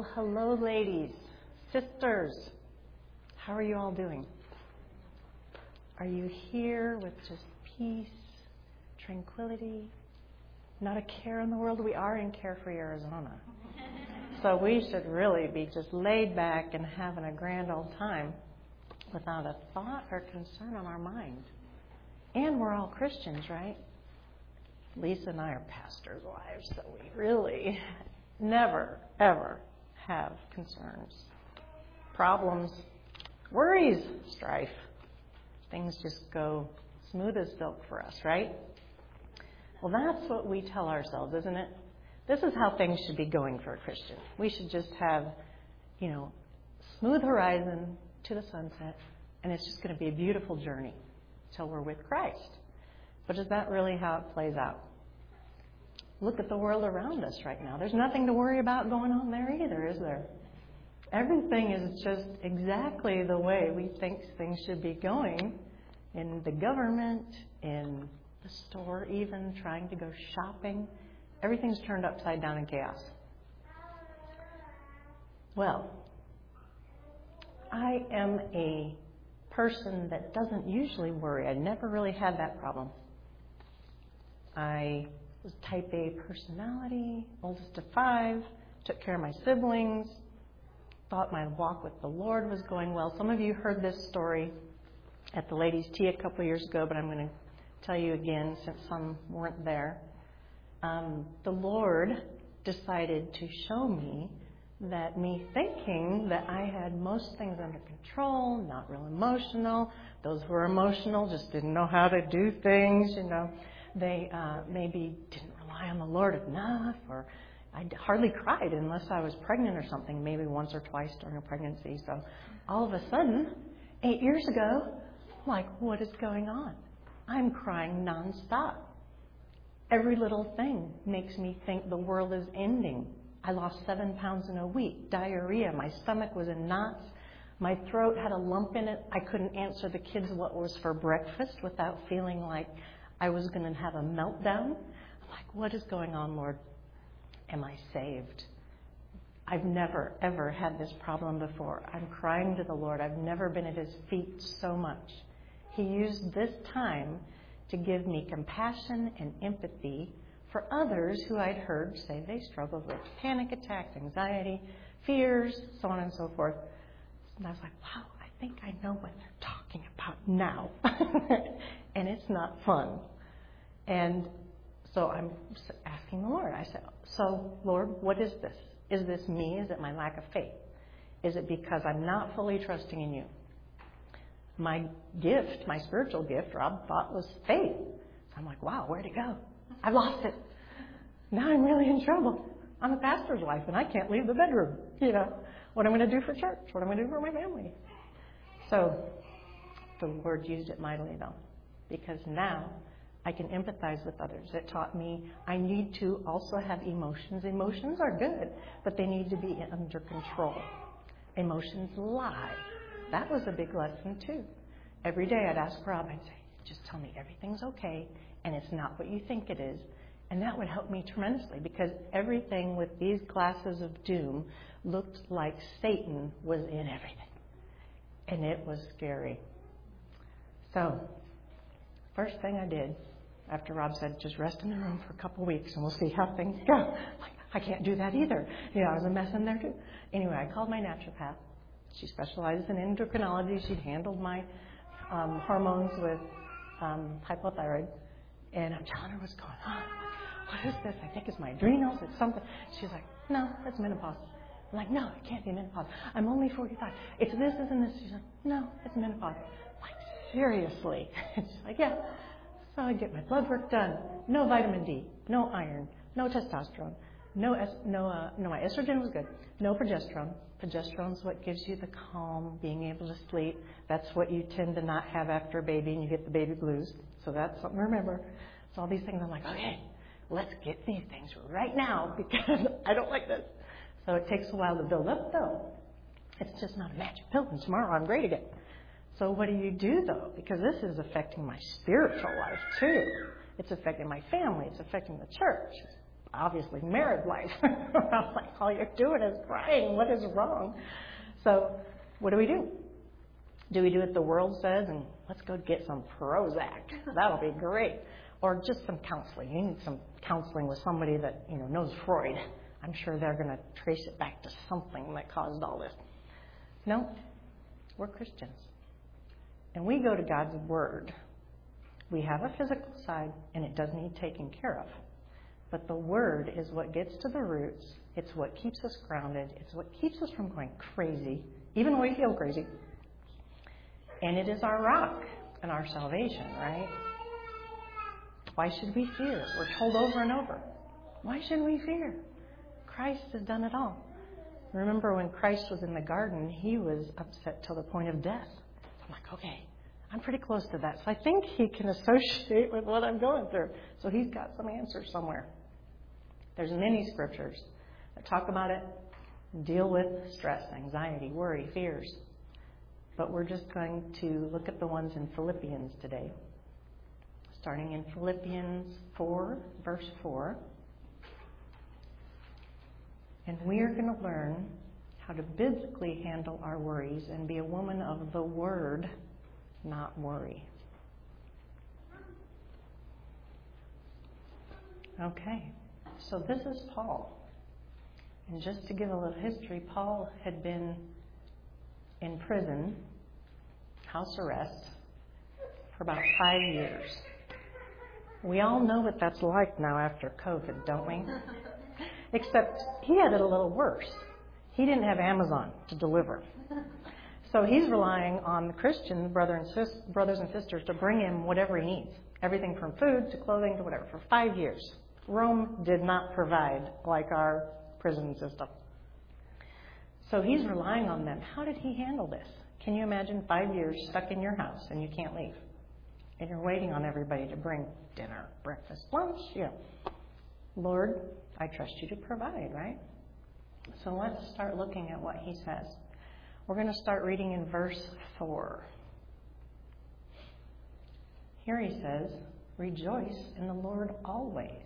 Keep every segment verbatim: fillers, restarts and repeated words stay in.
Well, hello, ladies, sisters. How are you all doing? Are you here with just peace, tranquility, not a care in the world? We are in Carefree, Arizona. So we should really be just laid back and having a grand old time without a thought or concern on our mind. And we're all Christians, right? Lisa and I are pastors' wives, so we really never, ever have concerns, problems, worries, strife. Things just go smooth as silk for us, right? Well, that's what we tell ourselves, isn't it? This is how things should be going for a Christian. We should just have, you know, smooth horizon to the sunset, and it's just going to be a beautiful journey till we're with Christ. But is that really how it plays out? Look at the world around us right now. There's nothing to worry about going on there either, is there? Everything is just exactly the way we think things should be going in the government, in the store even, trying to go shopping. Everything's turned upside down in chaos. Well, I am a person that doesn't usually worry. I never really had that problem. I was type A personality, oldest of five, took care of my siblings, thought my walk with the Lord was going well. Some of you heard this story at the ladies' tea a couple of years ago, but I'm going to tell you again since some weren't there. Um, the Lord decided to show me that me thinking that I had most things under control, not real emotional, those who were emotional just didn't know how to do things, you know. They uh, maybe didn't rely on the Lord enough, or I hardly cried unless I was pregnant or something, maybe once or twice during a pregnancy. So all of a sudden, eight years ago, I'm like, what is going on? I'm crying nonstop. Every little thing makes me think the world is ending. I lost seven pounds in a week, diarrhea, my stomach was in knots, my throat had a lump in it. I couldn't answer the kids what was for breakfast without feeling like I was going to have a meltdown. I'm like, what is going on, Lord? Am I saved? I've never, ever had this problem before. I'm crying to the Lord. I've never been at his feet so much. He used this time to give me compassion and empathy for others who I'd heard say they struggled with panic attacks, anxiety, fears, so on and so forth. And I was like, wow, I think I know what they're talking about now. And it's not fun. And so I'm asking the Lord. I said, so, Lord, what is this? Is this me? Is it my lack of faith? Is it because I'm not fully trusting in you? My gift, my spiritual gift, Rob thought was faith. So I'm like, wow, where'd it go? I've lost it. Now I'm really in trouble. I'm a pastor's wife, and I can't leave the bedroom. You know, what I'm going to do for church? What I'm going to do for my family? So the Lord used it mightily, though, because now I can empathize with others. It taught me I need to also have emotions. Emotions are good, but they need to be under control. Emotions lie. That was a big lesson, too. Every day I'd ask Rob, I'd say, just tell me everything's okay, and it's not what you think it is. And that would help me tremendously, because everything with these glasses of doom looked like Satan was in everything. And it was scary. So, first thing I did, after Rob said, just rest in the room for a couple of weeks and we'll see how things go. Like, I can't do that either. You know, I was a mess in there too. Anyway, I called my naturopath. She specializes in endocrinology. She'd handled my um, hormones with um, hypothyroid. And I'm telling her what's going on. What is this? I think it's my adrenals. It's something. She's like, no, that's menopause. I'm like, no, it can't be menopause. I'm only forty-five. It's this, this, and this. She's like, no, it's menopause. I'm like, seriously? She's like, yeah. So I get my blood work done. No vitamin D, no iron, no testosterone, no es- no uh, no my estrogen was good. No progesterone. Progesterone is what gives you the calm, being able to sleep. That's what you tend to not have after a baby, and you get the baby blues. So that's something to remember. So all these things, I'm like, okay, let's get these things right now because I don't like this. So it takes a while to build up, though. It's just not a magic pill, and tomorrow I'm great again. So what do you do, though? Because this is affecting my spiritual life, too. It's affecting my family. It's affecting the church. obviously married life. I was like, all you're doing is crying. What is wrong? So what do we do? Do we do what the world says and let's go get some Prozac? That'll be great. Or just some counseling. You need some counseling with somebody that, you know, knows Freud. I'm sure they're going to trace it back to something that caused all this. No, we're Christians. And we go to God's Word. We have a physical side, and it does need taken care of. But the Word is what gets to the roots. It's what keeps us grounded. It's what keeps us from going crazy, even when we feel crazy. And it is our rock and our salvation, right? Why should we fear? We're told over and over. Why should we fear? Christ has done it all. Remember when Christ was in the garden, he was upset till the point of death. I'm like, okay, I'm pretty close to that. So I think he can associate with what I'm going through. So he's got some answers somewhere. There's many scriptures that talk about it, deal with stress, anxiety, worry, fears. But we're just going to look at the ones in Philippians today. Starting in Philippians four, verse four. And we are going to learn how to biblically handle our worries and be a woman of the Word, not worry. Okay, so this is Paul. And just to give a little history, Paul had been in prison, house arrest, for about five years. We all know what that's like now after COVID, don't we? Except he had it a little worse. He didn't have Amazon to deliver. So he's relying on the Christian brother and sis, brothers and sisters to bring him whatever he needs. Everything from food to clothing to whatever. For five years. Rome did not provide like our prison system. So he's relying on them. How did he handle this? Can you imagine five years stuck in your house and you can't leave? And you're waiting on everybody to bring dinner, breakfast, lunch, you know. Lord, I trust you to provide, right? So let's start looking at what he says. We're going to start reading in verse four. Here he says, rejoice in the Lord always.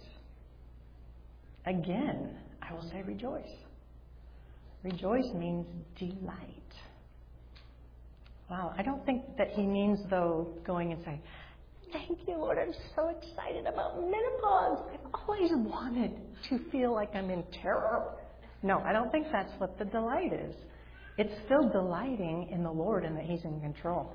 Again, I will say rejoice. Rejoice means delight. Wow, I don't think that he means, though, going and saying, thank you, Lord, I'm so excited about menopause. I've always wanted to feel like I'm in terror. No, I don't think that's what the delight is. It's still delighting in the Lord and that he's in control.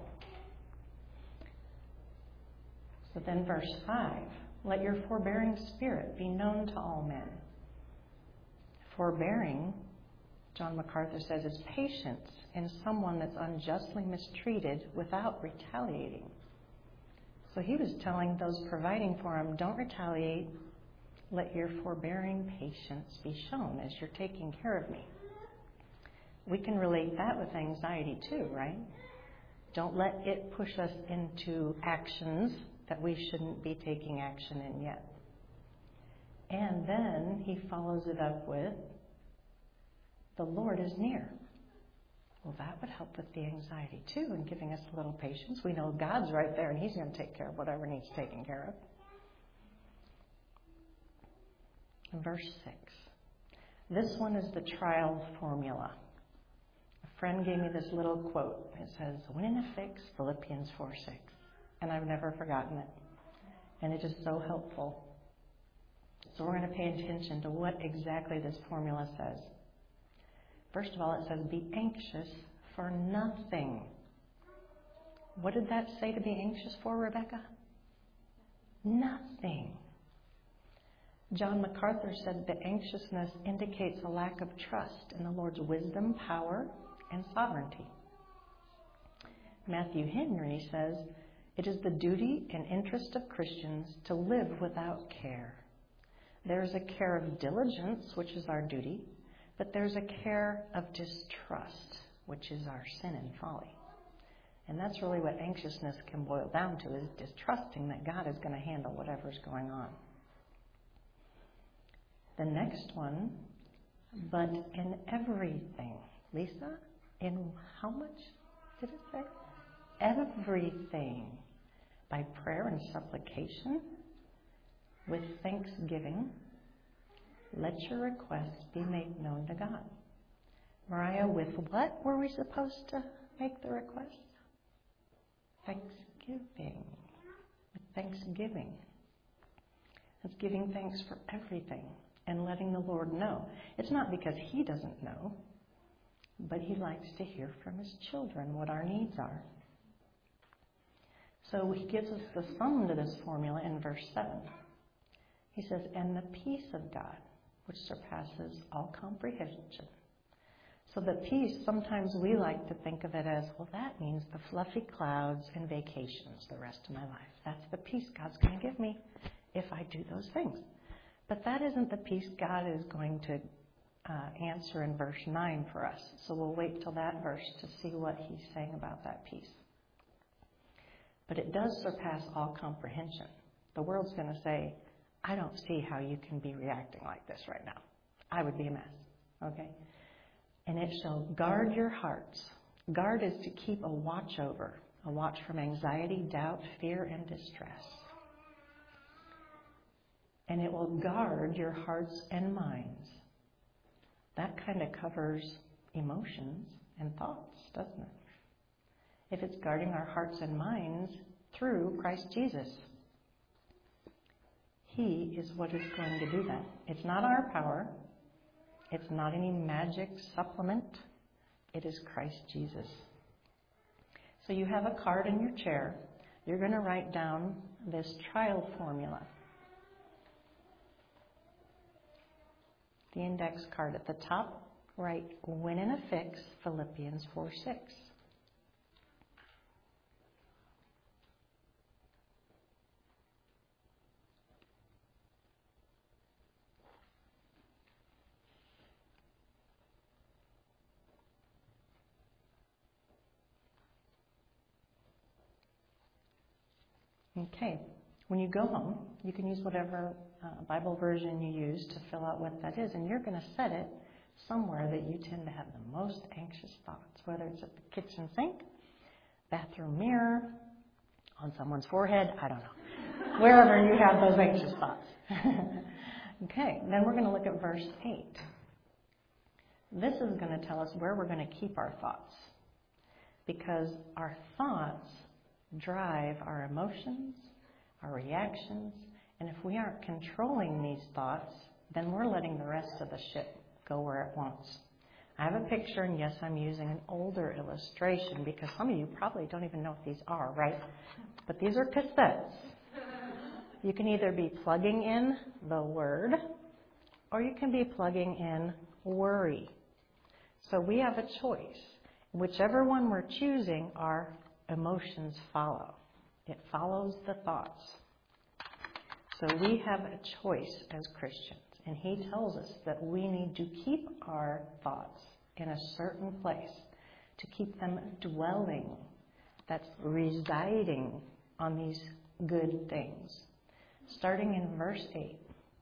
So then verse five, let your forbearing spirit be known to all men. Forbearing, John MacArthur says, is patience in someone that's unjustly mistreated without retaliating. So he was telling those providing for him, don't retaliate. Let your forbearing patience be shown as you're taking care of me. We can relate that with anxiety too, right? Don't let it push us into actions that we shouldn't be taking action in yet. And then he follows it up with, the Lord is near. Well, that would help with the anxiety too, and giving us a little patience. We know God's right there, and he's going to take care of whatever needs taken care of. And verse six. This one is the trial formula. A friend gave me this little quote. It says, when in a fix, Philippians four six. And I've never forgotten it. And it is so helpful. So we're going to pay attention to what exactly this formula says. First of all, it says, be anxious for nothing. What did that say to be anxious for, Rebecca? Nothing. John MacArthur said that anxiousness indicates a lack of trust in the Lord's wisdom, power, and sovereignty. Matthew Henry says, it is the duty and interest of Christians to live without care. There is a care of diligence, which is our duty, but there's a care of distrust, which is our sin and folly. And that's really what anxiousness can boil down to, is distrusting that God is going to handle whatever's going on. The next one, but in everything. Lisa, in how much did it say? Everything. By prayer and supplication, with thanksgiving, Let your requests be made known to God. Mariah, with what were we supposed to make the request? Thanksgiving. With thanksgiving. It's giving thanks for everything and letting the Lord know. It's not because He doesn't know, but He likes to hear from His children what our needs are. So He gives us the sum to this formula in verse seven. He says, and the peace of God, which surpasses all comprehension. So the peace, sometimes we like to think of it as, well, that means the fluffy clouds and vacations the rest of my life. That's the peace God's going to give me if I do those things. But that isn't the peace God is going to uh, answer in verse nine for us. So we'll wait till that verse to see what He's saying about that peace. But it does surpass all comprehension. The world's going to say, I don't see how you can be reacting like this right now. I would be a mess. Okay? And it shall guard your hearts. Guard is to keep a watch over, a watch from anxiety, doubt, fear, and distress. And it will guard your hearts and minds. That kind of covers emotions and thoughts, doesn't it? If it's guarding our hearts and minds through Christ Jesus. He is what is going to do that. It's not our power. It's not any magic supplement. It is Christ Jesus. So you have a card in your chair. You're going to write down this trial formula. The index card at the top, write, when in a fix, Philippians four six. Okay, when you go home, you can use whatever uh, Bible version you use to fill out what that is, and you're going to set it somewhere that you tend to have the most anxious thoughts, whether it's at the kitchen sink, bathroom mirror, on someone's forehead, I don't know, wherever you have those anxious thoughts. Okay, then we're going to look at verse eight. This is going to tell us where we're going to keep our thoughts, because our thoughts drive our emotions, our reactions, and if we aren't controlling these thoughts, then we're letting the rest of the ship go where it wants. I have a picture, and yes, I'm using an older illustration because some of you probably don't even know what these are, right? But these are cassettes. You can either be plugging in the word, or you can be plugging in worry. So we have a choice. Whichever one we're choosing, our emotions follow. It follows the thoughts. So we have a choice as Christians. And He tells us that we need to keep our thoughts in a certain place, to keep them dwelling. That's residing on these good things. Starting in verse eight.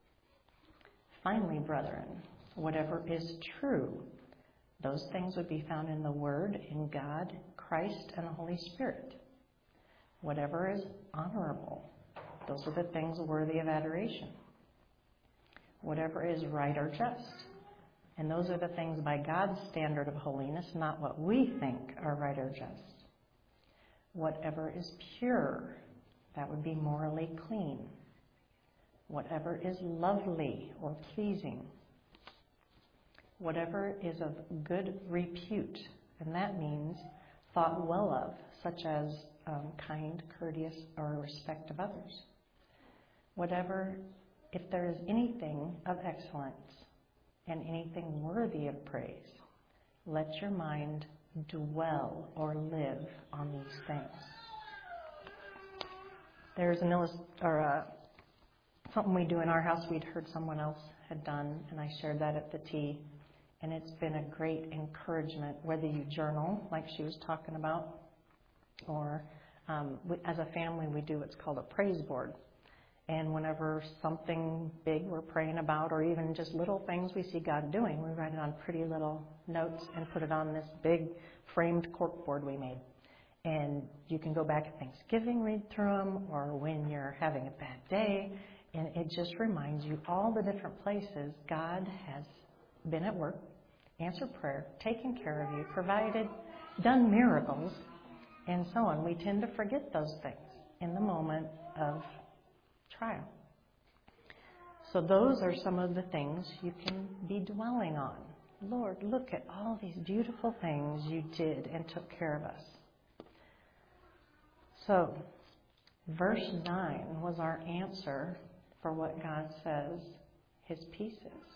Finally, brethren, whatever is true, those things would be found in the Word, in God, Christ, and the Holy Spirit. Whatever is honorable, those are the things worthy of adoration. Whatever is right or just, and those are the things by God's standard of holiness, not what we think are right or just. Whatever is pure, that would be morally clean. Whatever is lovely or pleasing. Whatever is of good repute, and that means thought well of, such as um, kind, courteous, or respect of others. Whatever, if there is anything of excellence and anything worthy of praise, let your mind dwell or live on these things. There's an illust- or uh, something we do in our house we'd heard someone else had done, and I shared that at the tea. And it's been a great encouragement, whether you journal, like she was talking about, or um, we, as a family, we do what's called a praise board. And whenever something big we're praying about, or even just little things we see God doing, we write it on pretty little notes and put it on this big framed cork board we made. And you can go back at Thanksgiving, read through them, or when you're having a bad day, And it just reminds you all the different places God has been at work, answered prayer, taken care of you, provided, done miracles, and so on. We tend to forget those things in the moment of trial. So those are some of the things you can be dwelling on. Lord, look at all these beautiful things you did and took care of us. So, verse nine was our answer for what God says His peace is.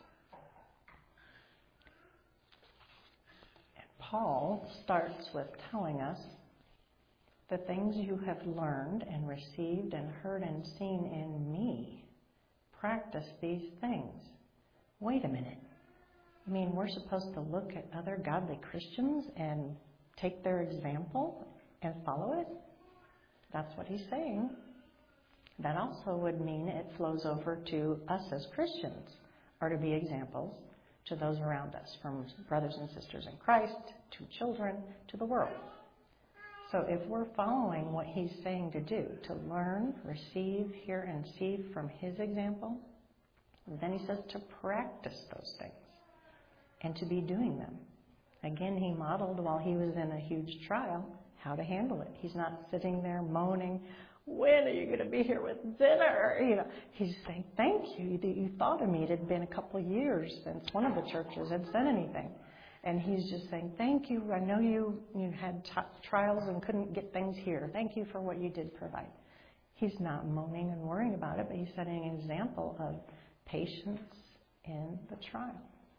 And Paul starts with telling us the things you have learned and received and heard and seen in me. Practice these things. Wait a minute. I mean, we're supposed to look at other godly Christians and take their example and follow it? That's what he's saying. That also would mean it flows over to us as Christians, are to be examples to those around us, from brothers and sisters in Christ, to children, to the world. So if we're following what he's saying to do, to learn, receive, hear, and see from his example, then he says to practice those things and to be doing them. Again, he modeled while he was in a huge trial how to handle it. He's not sitting there moaning, when are you going to be here with dinner? You know, he's saying, thank you that you thought of me. It had been a couple of years since one of the churches had said anything. And he's just saying, thank you. I know you, you had t- trials and couldn't get things here. Thank you for what you did provide. He's not moaning and worrying about it, but he's setting an example of patience in the trial.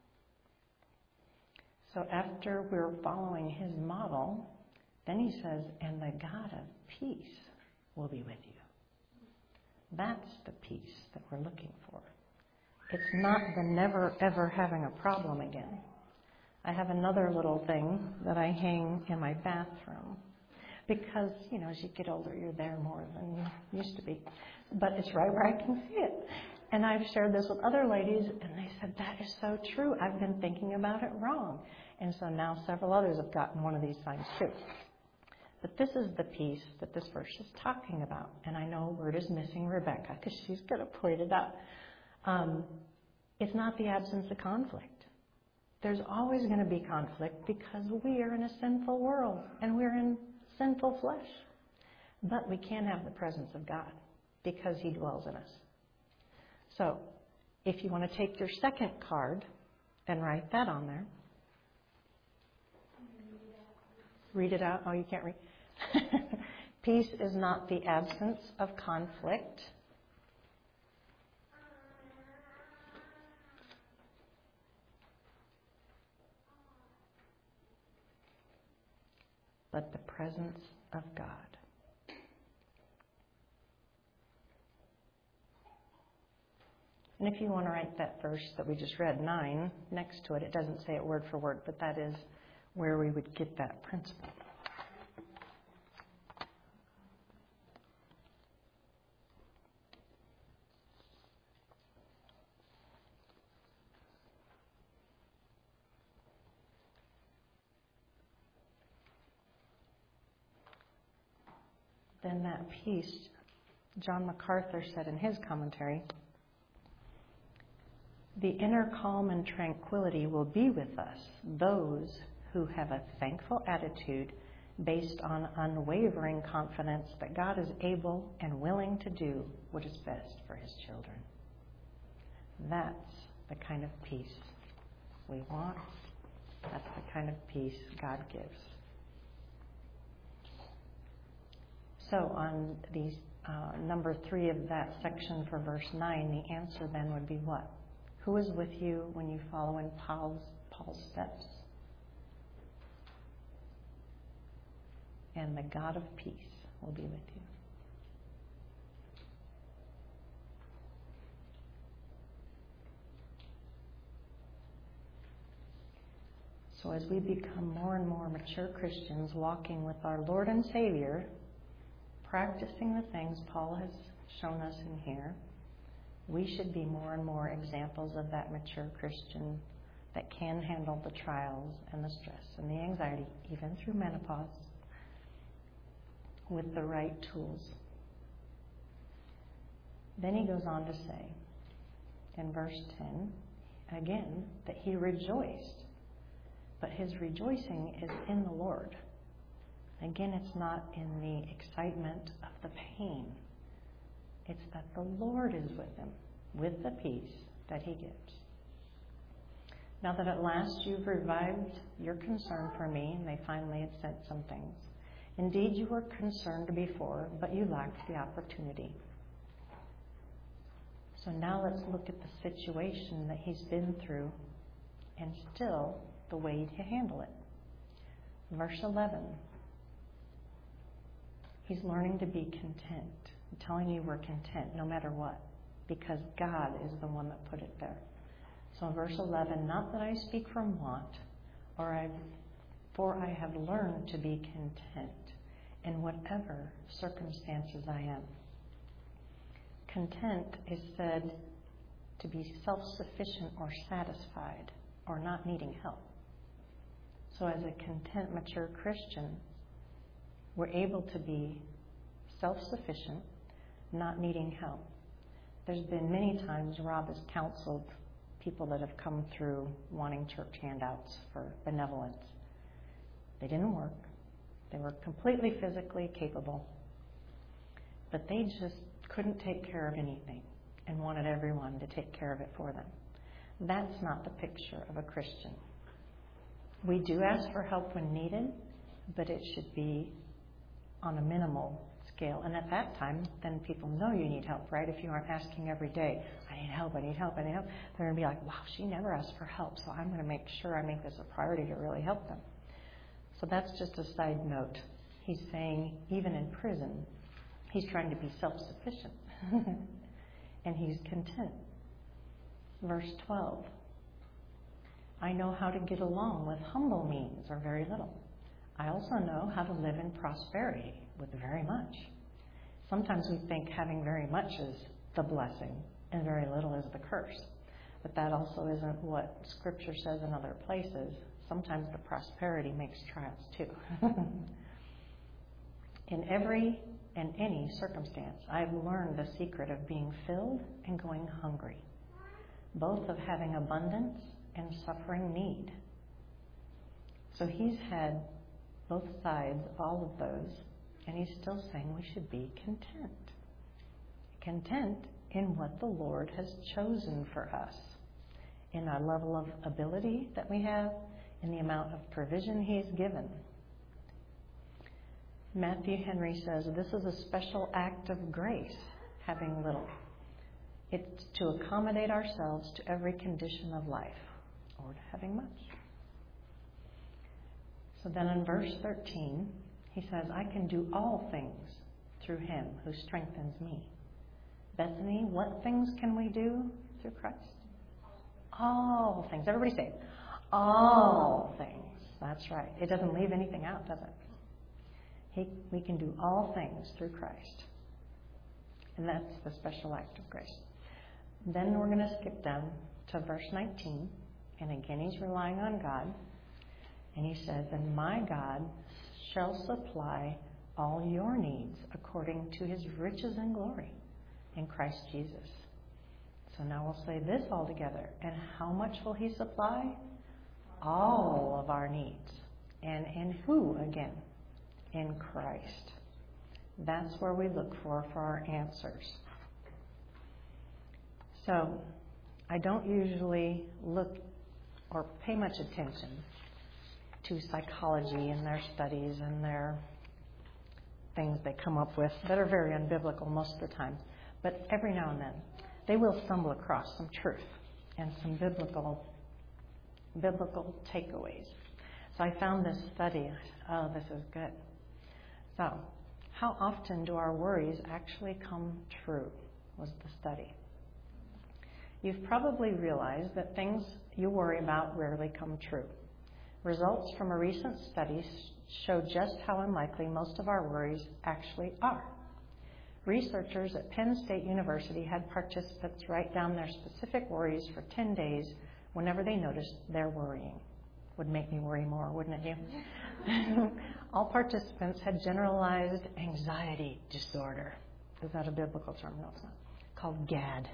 So after we're following his model, then he says, and the God of peace will be with you. That's the peace that we're looking for. It's not the never, ever having a problem again. I have another little thing that I hang in my bathroom because, you know, as you get older, you're there more than you used to be. But it's right where I can see it. And I've shared this with other ladies, and they said, that is so true. I've been thinking about it wrong. And so now several others have gotten one of these signs too. But this is the peace that this verse is talking about. And I know a word is missing Rebecca because she's going to point it out. Um, it's not the absence of conflict. There's always going to be conflict because we are in a sinful world and we're in sinful flesh. But we can have the presence of God because he dwells in us. So if you want to take your second card and write that on there. Read it out. Oh, you can't read. Peace is not the absence of conflict. But the presence of God. And if you want to write that verse that we just read, nine, next to it, it doesn't say it word for word, but that is where we would get that principle. Then that peace, John MacArthur said in his commentary, the inner calm and tranquility will be with us, those who have a thankful attitude based on unwavering confidence that God is able and willing to do what is best for his children. That's the kind of peace we want. That's the kind of peace God gives. So on the uh, number three of that section for verse nine, the answer then would be what? Who is with you when you follow in Paul's, Paul's steps? And the God of peace will be with you. So as we become more and more mature Christians, walking with our Lord and Savior, practicing the things Paul has shown us in here, we should be more and more examples of that mature Christian that can handle the trials and the stress and the anxiety, even through menopause, with the right tools. Then he goes on to say, in verse ten, again, that he rejoiced. But his rejoicing is in the Lord. Again, it's not in the excitement of the pain. It's that the Lord is with him, with the peace that he gives. Now that at last you've revived your concern for me, and they finally had sent some things. Indeed, you were concerned before, but you lacked the opportunity. So now let's look at the situation that he's been through and still the way to handle it. Verse eleven. He's learning to be content. I'm telling you we're content no matter what, because God is the one that put it there. So in verse eleven, not that I speak from want, or I, for I have learned to be content in whatever circumstances I am. Content is said to be self-sufficient or satisfied or not needing help. So as a content, mature Christian, we're able to be self-sufficient, not needing help. There's been many times Rob has counseled people that have come through wanting church handouts for benevolence. They didn't work. They were completely physically capable, but they just couldn't take care of anything and wanted everyone to take care of it for them. That's not the picture of a Christian. We do ask for help when needed, but it should be on a minimal scale. And at that time, then people know you need help, right? If you aren't asking every day, I need help, I need help, I need help, they're going to be like, wow, she never asked for help, so I'm going to make sure I make this a priority to really help them. So that's just a side note. He's saying, even in prison, he's trying to be self-sufficient. And he's content. Verse twelve. I know how to get along with humble means or very little. I also know how to live in prosperity with very much. Sometimes we think having very much is the blessing and very little is the curse. But that also isn't what Scripture says in other places. Sometimes the prosperity makes trials too. In every and any circumstance, I've learned the secret of being filled and going hungry, both of having abundance and suffering need. So he's had both sides of all of those, and he's still saying we should be content. Content in what the Lord has chosen for us, in our level of ability that we have, in the amount of provision he's given. Matthew Henry says, this is a special act of grace, having little. It's to accommodate ourselves to every condition of life, or to having much. So then in verse thirteen, he says, I can do all things through him who strengthens me. Bethany, what things can we do through Christ? All things. Everybody say, all things. That's right. It doesn't leave anything out, does it? He, we can do all things through Christ. And that's the special act of grace. Then we're going to skip down to verse nineteen. And again, he's relying on God. And he says, and my God shall supply all your needs according to his riches and glory in Christ Jesus. So now we'll say this all together. And how much will he supply? All of our needs. And in who again? In Christ. That's where we look for for our answers. So I don't usually look or pay much attention to psychology and their studies and their things they come up with that are very unbiblical most of the time. But every now and then, they will stumble across some truth and some biblical biblical takeaways. So I found this study. Oh, this is good. So, how often do our worries actually come true, was the study. You've probably realized that things you worry about rarely come true. Results from a recent study show just how unlikely most of our worries actually are. Researchers at Penn State University had participants write down their specific worries for ten days whenever they noticed they're worrying. Would make me worry more, wouldn't it you? All participants had generalized anxiety disorder. Is that a biblical term? No, it's not. called GAD.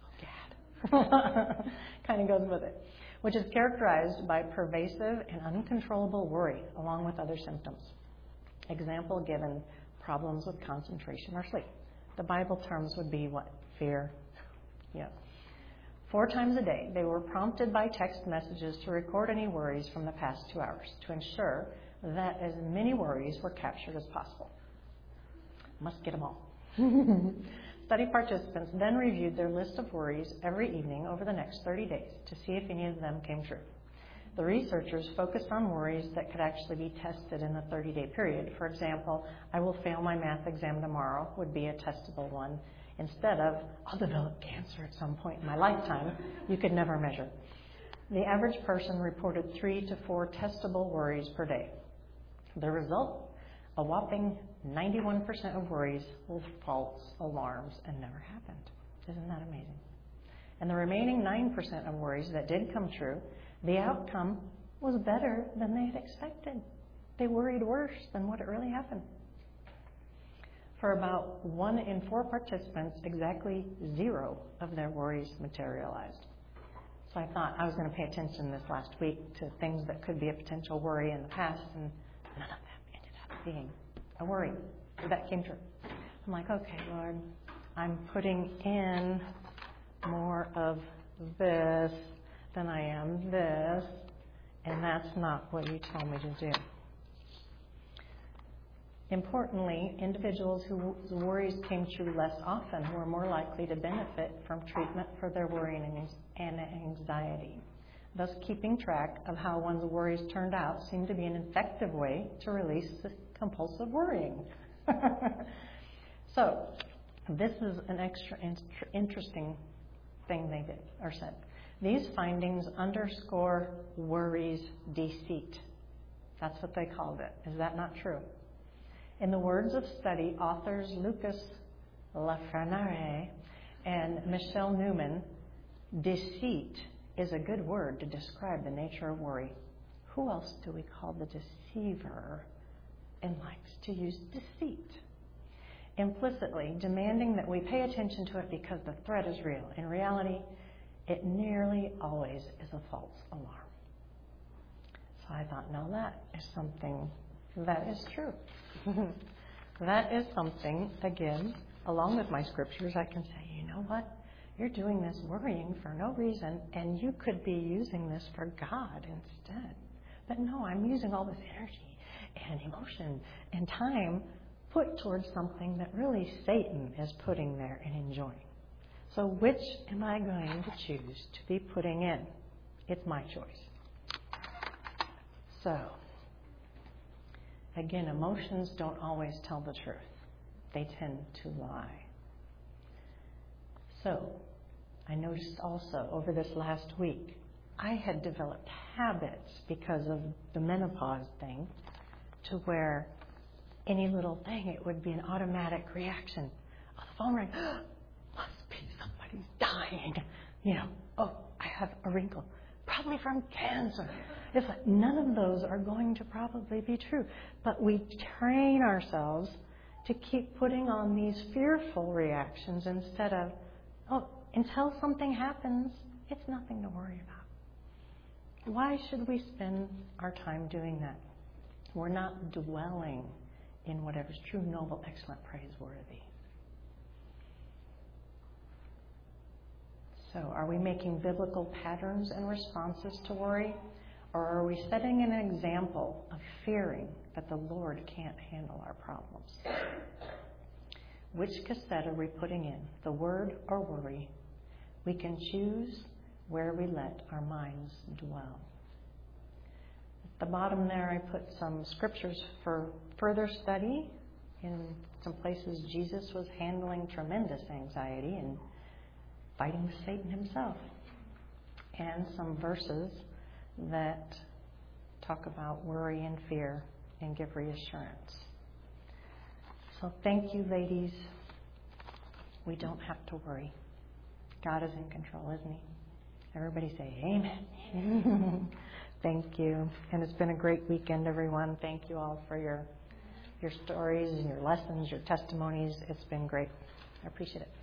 GAD. Kind of goes with it. Which is characterized by pervasive and uncontrollable worry, along with other symptoms. Example given, problems with concentration or sleep. The Bible terms would be what? Fear. Yeah. Four times a day, they were prompted by text messages to record any worries from the past two hours to ensure that as many worries were captured as possible. Must get them all. Study participants then reviewed their list of worries every evening over the next thirty days to see if any of them came true. The researchers focused on worries that could actually be tested in a thirty-day period. For example, I will fail my math exam tomorrow would be a testable one, instead of, I'll develop cancer at some point in my lifetime. You could never measure. The average person reported three to four testable worries per day. The result? A whopping ninety-one percent of worries were false alarms and never happened. Isn't that amazing? And the remaining nine percent of worries that did come true, the outcome was better than they had expected. They worried worse than what it really happened. For about one in four participants, exactly zero of their worries materialized. So I thought I was going to pay attention this last week to things that could be a potential worry in the past, and none of that ended up being a worry. That came true. I'm like, okay, Lord, I'm putting in more of this than I am this, and that's not what you told me to do. Importantly, individuals whose worries came true less often were more likely to benefit from treatment for their worrying and anxiety. Thus, keeping track of how one's worries turned out seemed to be an effective way to release the compulsive worrying. So, this is an extra interesting thing they did or said. These findings underscore worry's deceit. That's what they called it. Is that not true? In the words of study, authors Lucas Lafreniere and Michelle Newman, deceit is a good word to describe the nature of worry. Who else do we call the deceiver and likes to use deceit? Implicitly demanding that we pay attention to it because the threat is real. In reality, it nearly always is a false alarm. So I thought, now that is something that is true. That is something, again, along with my scriptures, I can say, you know what? You're doing this worrying for no reason, and you could be using this for God instead. But no, I'm using all this energy and emotion and time put towards something that really Satan is putting there and enjoying. So which am I going to choose to be putting in? It's my choice. So, again, emotions don't always tell the truth. They tend to lie. So, I noticed also over this last week, I had developed habits because of the menopause thing to where any little thing, it would be an automatic reaction. Oh, the phone rang. Must be somebody's dying. You know, oh, I have a wrinkle. Probably from cancer. It's like none of those are going to probably be true. But we train ourselves to keep putting on these fearful reactions instead of, oh, until something happens, it's nothing to worry about. Why should we spend our time doing that? We're not dwelling in whatever's true, noble, excellent, praiseworthy. So are we making biblical patterns and responses to worry? Or are we setting an example of fearing that the Lord can't handle our problems? Which cassette are we putting in, the word or worry? We can choose where we let our minds dwell. At the bottom there, I put some scriptures for further study. In some places, Jesus was handling tremendous anxiety and fighting with Satan himself. And some verses that talk about worry and fear and give reassurance. So thank you, ladies. We don't have to worry. God is in control, isn't he? Everybody say amen. Thank you. And it's been a great weekend, everyone. Thank you all for your your stories and your lessons, your testimonies. It's been great. I appreciate it.